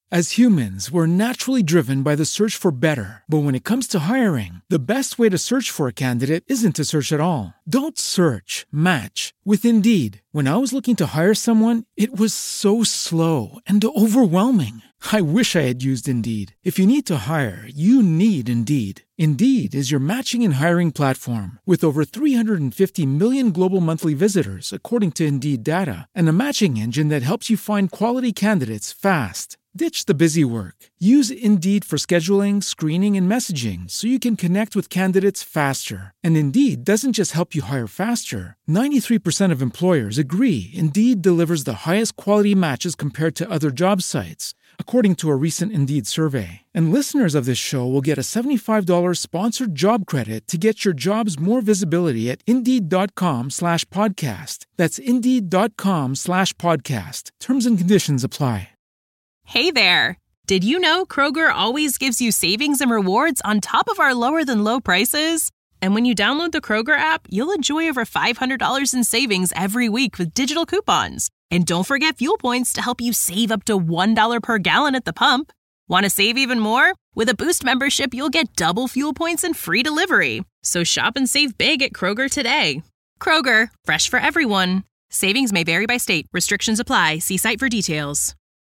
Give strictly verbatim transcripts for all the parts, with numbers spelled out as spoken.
As humans, we're naturally driven by the search for better. But when it comes to hiring, the best way to search for a candidate isn't to search at all. Don't search, match with Indeed. When I was looking to hire someone, it was so slow and overwhelming. I wish I had used Indeed. If you need to hire, you need Indeed. Indeed is your matching and hiring platform with over three hundred fifty million global monthly visitors, according to Indeed data, and a matching engine that helps you find quality candidates fast. Ditch the busy work. Use Indeed for scheduling, screening, and messaging so you can connect with candidates faster. And Indeed doesn't just help you hire faster. ninety-three percent of employers agree Indeed delivers the highest quality matches compared to other job sites, according to a recent Indeed survey. And listeners of this show will get a seventy-five dollars sponsored job credit to get your jobs more visibility at Indeed.com slash podcast. That's Indeed.com slash podcast. Terms and conditions apply. Hey there! Did you know Kroger always gives you savings and rewards on top of our lower-than-low prices? And when you download the Kroger app, you'll enjoy over five hundred dollars in savings every week with digital coupons. And don't forget fuel points to help you save up to one dollar per gallon at the pump. Want to save even more? With a Boost membership, you'll get double fuel points and free delivery. So shop and save big at Kroger today. Kroger, fresh for everyone. Savings may vary by state. Restrictions apply. See site for details.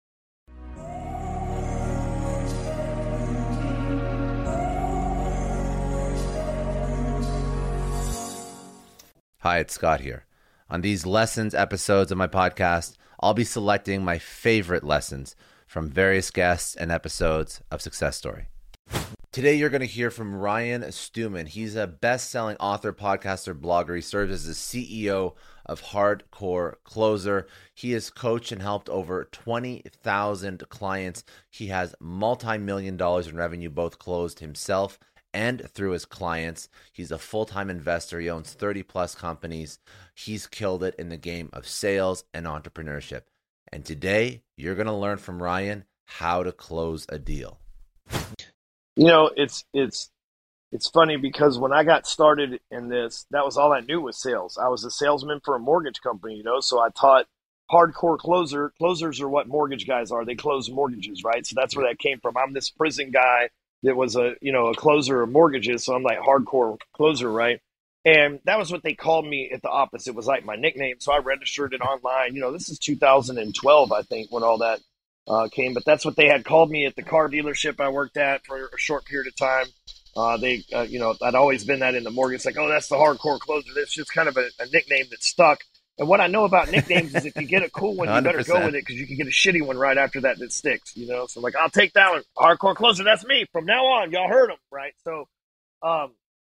Hi, it's Scott here. On these lessons episodes of my podcast, I'll be selecting my favorite lessons from various guests and episodes of Success Story. Today, you're going to hear from Ryan Stewman. He's a best-selling author, podcaster, blogger. He serves as the C E O of Hardcore Closer. He has coached and helped over twenty thousand clients. He has multi-million dollars in revenue, both closed himself and through his clients. He's a full-time investor. He owns thirty plus companies. He's killed it in the game of sales and entrepreneurship. And today, you're going to learn from Ryan how to close a deal. You know, it's it's it's funny because when I got started in this, that was all I knew was sales. I was a salesman for a mortgage company, you know, so I taught hardcore closer. Closers are what mortgage guys are. They close mortgages, right? So that's where that came from. I'm this prison guy that was a, you know, a closer of mortgages. So I'm like hardcore closer, right? And that was what they called me at the office. It was like my nickname. So I registered it online. You know, this is two thousand twelve, I think, when all that uh, came. But that's what they had called me at the car dealership I worked at for a short period of time. Uh, they, uh, you know, I'd always been that in the mortgage. It's like, oh, that's the hardcore closer. That's just kind of a, a nickname that stuck. And what I know about nicknames is if you get a cool one, you one hundred better percent go with it because you can get a shitty one right after that that sticks, you know? So, like, I'll take that one. Hardcore closer, that's me. From now on, y'all heard them, right? So, um,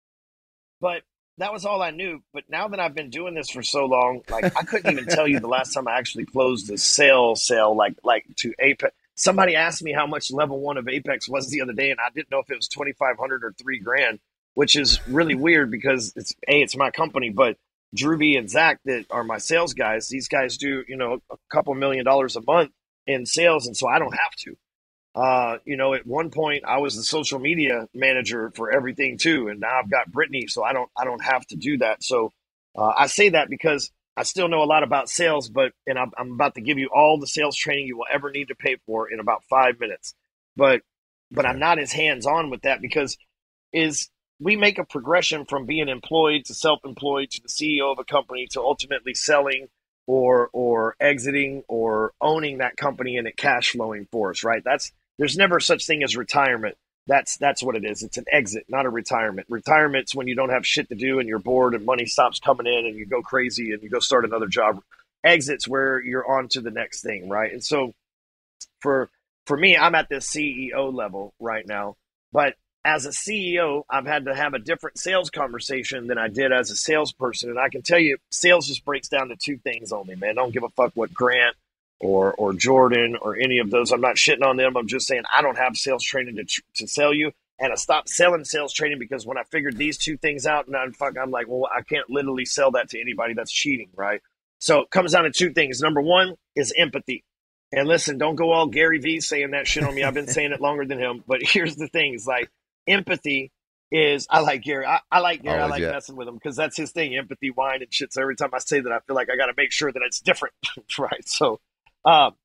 but that was all I knew. But now that I've been doing this for so long, like, I couldn't even tell you the last time I actually closed a sale sale, like, like to Apex. Somebody asked me how much level one of Apex was the other day, and I didn't know if it was twenty-five hundred or three grand, which is really weird because it's, A, it's my company, but Drewby and Zach that are my sales guys, these guys do, you know, a couple million dollars a month in sales. And so I don't have to, uh, you know, at one point I was the social media manager for everything too. And now I've got Brittany, so I don't, I don't have to do that. So uh, I say that because I still know a lot about sales, but, and I'm, I'm about to give you all the sales training you will ever need to pay for in about five minutes. But, but I'm not as hands-on with that because is, we make a progression from being employed to self-employed to the C E O of a company to ultimately selling or or exiting or owning that company and it cash flowing for us, right? That's there's never such thing as retirement. That's that's what it is. It's an exit, not a retirement. Retirement's when you don't have shit to do and you're bored and money stops coming in and you go crazy and you go start another job. Exit's where you're on to the next thing, right? And so for for me, I'm at this C E O level right now, but as a C E O, I've had to have a different sales conversation than I did as a salesperson. And I can tell you, sales just breaks down to two things only, man. I don't give a fuck what Grant or or Jordan or any of those. I'm not shitting on them. I'm just saying I don't have sales training to to sell you. And I stopped selling sales training because when I figured these two things out, and I'm, fuck, I'm like, well, I can't literally sell that to anybody. That's cheating, right? So it comes down to two things. Number one is empathy. And listen, don't go all Gary Vee saying that shit on me. I've been saying it longer than him. But here's the thing. It's like, empathy is, I like Gary. I, I like Gary. Always, I like yeah. messing with him because that's his thing, empathy, wine, and shit. So every time I say that, I feel like I got to make sure that it's different, right? So, um,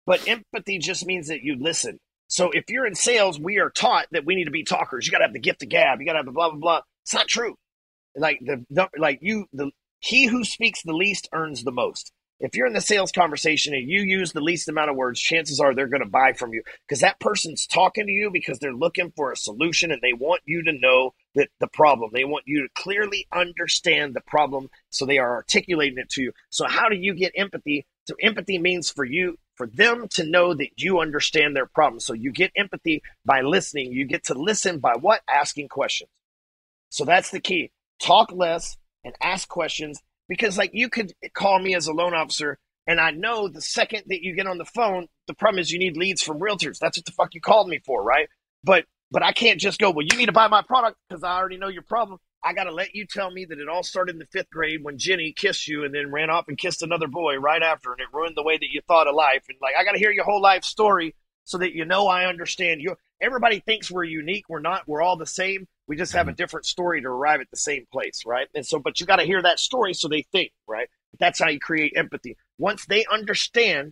But empathy just means that you listen. So if you're in sales, we are taught that we need to be talkers. You got to have the gift of gab. You got to have the blah, blah, blah. It's not true. Like the, the like you, the he who speaks the least earns the most. If you're in the sales conversation and you use the least amount of words, chances are they're going to buy from you because that person's talking to you because they're looking for a solution and they want you to know that the problem. They want you to clearly understand the problem, so they are articulating it to you. So how do you get empathy? So empathy means for you, for them to know that you understand their problem. So you get empathy by listening. You get to listen by what? Asking questions. So that's the key. Talk less and ask questions. Because like you could call me as a loan officer and I know the second that you get on the phone, the problem is you need leads from realtors. That's what the fuck you called me for, right? But but I can't just go, well, you need to buy my product because I already know your problem. I got to let you tell me that it all started in the fifth grade when Jenny kissed you and then ran off and kissed another boy right after and it ruined the way that you thought of life. And like, I got to hear your whole life story so that you know I understand you. Everybody thinks we're unique. We're not. We're all the same. We just have a different story to arrive at the same place, right? And so, but you got to hear that story so they think, right? That's how you create empathy. Once they understand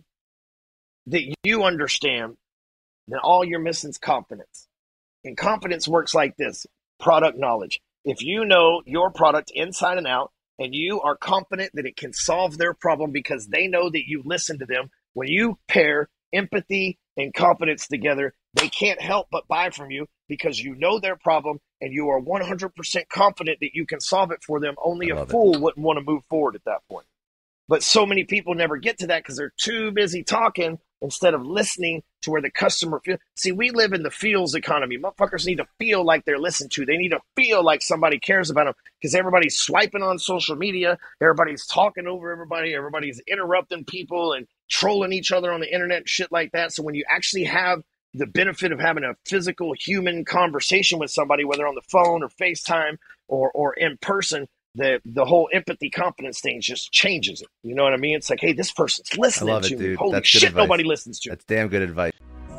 that you understand, then all you're missing is confidence. And confidence works like this: product knowledge. If you know your product inside and out, and you are confident that it can solve their problem because they know that you listen to them, when you pair empathy and confidence together, they can't help but buy from you because you know their problem and you are one hundred percent confident that you can solve it for them. Only a fool it. wouldn't want to move forward at that point. But so many people never get to that because they're too busy talking instead of listening to where the customer feels. See, we live in the feels economy. Motherfuckers need to feel like they're listened to. They need to feel like somebody cares about them because everybody's swiping on social media. Everybody's talking over everybody. Everybody's interrupting people and trolling each other on the internet and shit like that. So when you actually have the benefit of having a physical human conversation with somebody, whether on the phone or FaceTime or or in person, the the whole empathy confidence thing just changes it. You know what I mean? It's like, hey, this person's listening I love it, to me. dude. Holy That's shit, nobody listens to. That's damn good advice.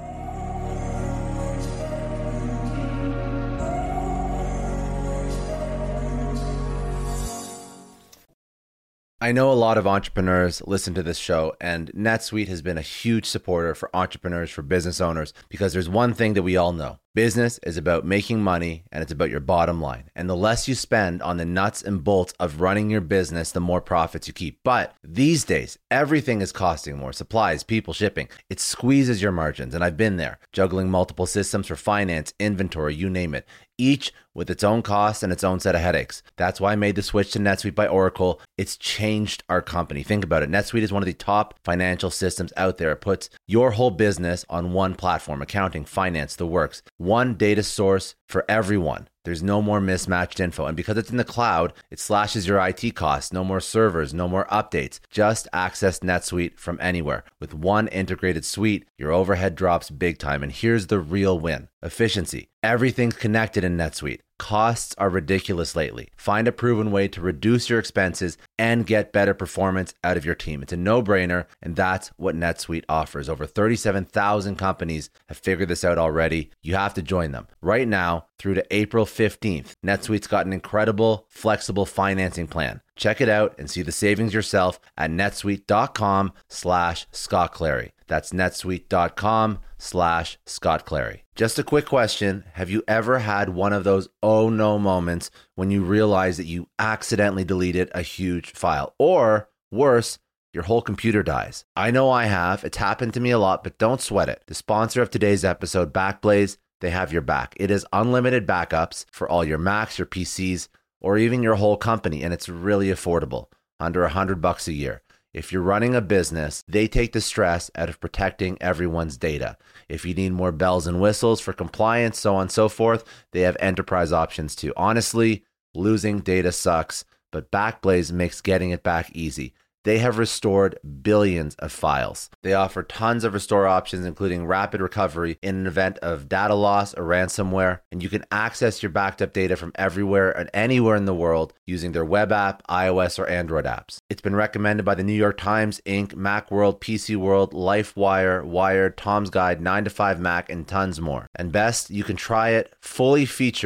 I know a lot of entrepreneurs listen to this show, and NetSuite has been a huge supporter for entrepreneurs, for business owners, because there's one thing that we all know. Business is about making money, and it's about your bottom line. And the less you spend on the nuts and bolts of running your business, the more profits you keep. But these days, everything is costing more. Supplies, people, shipping. It squeezes your margins, and I've been there, juggling multiple systems for finance, inventory, you name it, each with its own costs and its own set of headaches. That's why I made the switch to NetSuite by Oracle. It's changed our company. Think about it. NetSuite is one of the top financial systems out there. It puts your whole business on one platform: accounting, finance, the works. One data source for everyone. There's no more mismatched info. And because it's in the cloud, it slashes your I T costs. No more servers, no more updates. Just access NetSuite from anywhere. With one integrated suite, your overhead drops big time. And here's the real win: efficiency. Everything's connected in NetSuite. Costs are ridiculous lately. Find a proven way to reduce your expenses and get better performance out of your team. It's a no-brainer, and that's what NetSuite offers. Over thirty-seven thousand companies have figured this out already. You have to join them. Right now, through to April fifteenth, NetSuite's got an incredible, flexible financing plan. Check it out and see the savings yourself at netsuite.com slash Scott Clary. That's netsuite.com slash Scott Clary. Just a quick question. Have you ever had one of those oh no moments when you realize that you accidentally deleted a huge file? Or worse, your whole computer dies. I know I have. It's happened to me a lot, but don't sweat it. The sponsor of today's episode, Backblaze, they have your back. It is unlimited backups for all your Macs, your P Cs, or even your whole company, and it's really affordable, under a hundred bucks a year. If you're running a business, they take the stress out of protecting everyone's data. If you need more bells and whistles for compliance, so on and so forth, they have enterprise options too. Honestly, losing data sucks, but Backblaze makes getting it back easy. They have restored billions of files. They offer tons of restore options, including rapid recovery in an event of data loss or ransomware, and you can access your backed up data from everywhere and anywhere in the world using their web app, iOS, or Android apps. It's been recommended by the New York Times, Incorporated, Macworld, P C World, LifeWire, Wired, Tom's Guide, nine to five Mac, and tons more. And best, you can try it fully featured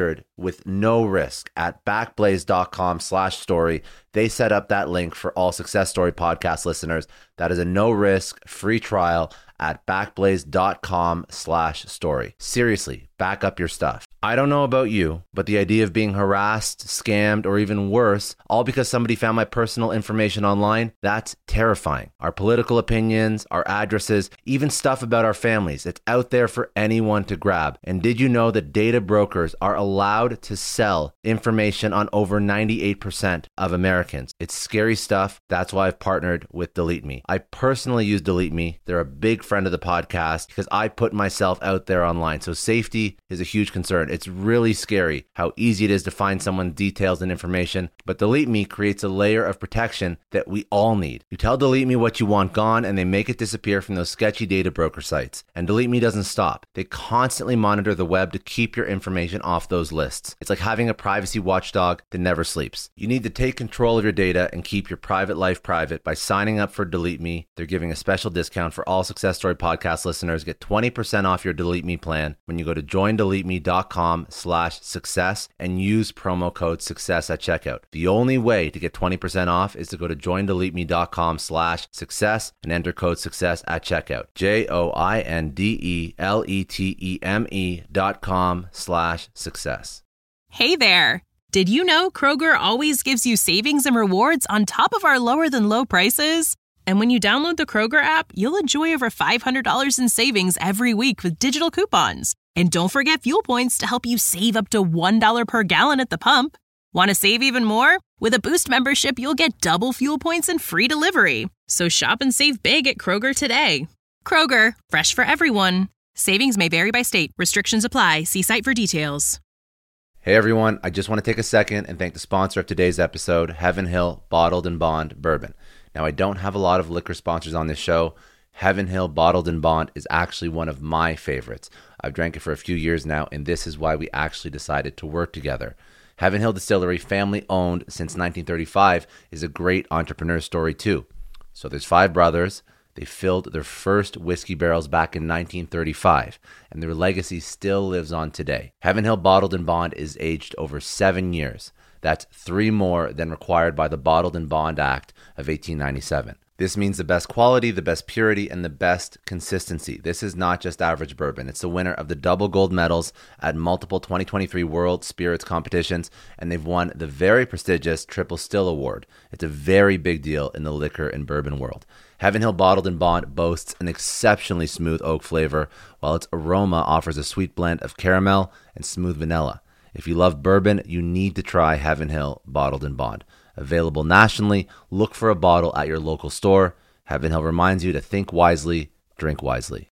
with no risk at backblaze.com slash story. They set up that link for all Success Story podcast listeners. That is a no risk free trial at backblaze.com slash story. Seriously, back up your stuff. I don't know about you, but the idea of being harassed, scammed, or even worse, all because somebody found my personal information online, that's terrifying. Our political opinions, our addresses, even stuff about our families, it's out there for anyone to grab. And did you know that data brokers are allowed to sell information on over ninety-eight percent of Americans? It's scary stuff. That's why I've partnered with Delete Me. I personally use Delete Me. They're a big friend of the podcast because I put myself out there online. So safety is a huge concern. It's really scary how easy it is to find someone's details and information, but Delete Me creates a layer of protection that we all need. You tell Delete Me what you want gone, and they make it disappear from those sketchy data broker sites. And Delete Me doesn't stop. They constantly monitor the web to keep your information off those lists. It's like having a privacy watchdog that never sleeps. You need to take control of your data and keep your private life private by signing up for Delete Me. They're giving a special discount for all Success Story podcast listeners. Get twenty percent off your Delete Me plan when you go to join delete me dot com slash success and use promo code success at checkout. The only way to get twenty percent off is to go to join delete me dot com slash success and enter code success at checkout. J O I N D E L E T E M E dot com slash success. Hey there! Did you know Kroger always gives you savings and rewards on top of our lower than low prices? And when you download the Kroger app, you'll enjoy over five hundred dollars in savings every week with digital coupons. And don't forget fuel points to help you save up to one dollar per gallon at the pump. Want to save even more? With a Boost membership, you'll get double fuel points and free delivery. So shop and save big at Kroger today. Kroger, fresh for everyone. Savings may vary by state. Restrictions apply. See site for details. Hey everyone, I just want to take a second and thank the sponsor of today's episode, Heaven Hill Bottled and Bond Bourbon. Now, I don't have a lot of liquor sponsors on this show. Heaven Hill Bottled and Bond is actually one of my favorites. I've drank it for a few years now, and this is why we actually decided to work together. Heaven Hill Distillery, family owned since nineteen thirty-five, is a great entrepreneur story too. So there's five brothers. They filled their first whiskey barrels back in nineteen thirty-five, and their legacy still lives on today. Heaven Hill Bottled and Bond is aged over seven years. That's three more than required by the Bottled and Bond Act of eighteen ninety-seven. This means the best quality, the best purity, and the best consistency. This is not just average bourbon. It's the winner of the double gold medals at multiple twenty twenty-three World Spirits competitions, and they've won the very prestigious Triple Still Award. It's a very big deal in the liquor and bourbon world. Heaven Hill Bottled and Bond boasts an exceptionally smooth oak flavor, while its aroma offers a sweet blend of caramel and smooth vanilla. If you love bourbon, you need to try Heaven Hill Bottled and Bond. Available nationally, look for a bottle at your local store. Heaven Hill reminds you to think wisely, drink wisely.